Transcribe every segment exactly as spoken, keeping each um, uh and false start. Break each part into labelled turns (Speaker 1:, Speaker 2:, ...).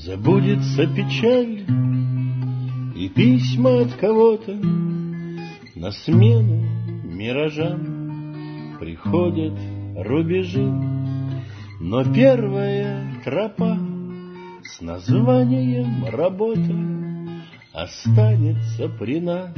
Speaker 1: Забудется печаль и письма от кого-то, на смену миражам приходят рубежи. Но первая тропа с названием «Работа» останется при нас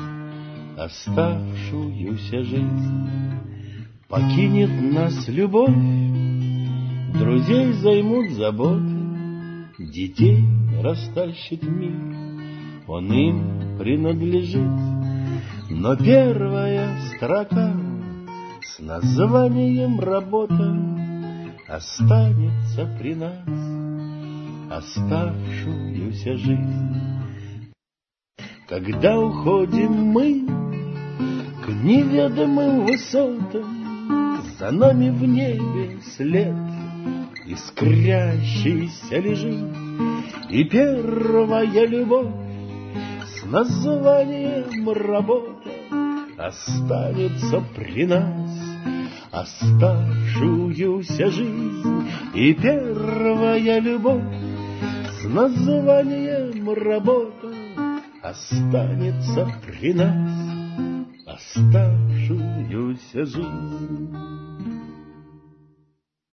Speaker 1: оставшуюся жизнь. Покинет нас любовь, друзей займут заботы, детей растащит мир, он им принадлежит. Но первая строка с названием «Работа» останется при нас оставшуюся жизнь. Когда уходим мы к неведомым высотам, за нами в небе след искрящийся лежит, и первая любовь с названием «Работа» останется при нас оставшуюся жизнь. И первая любовь с названием «Работа» останется при нас оставшуюся жизнь.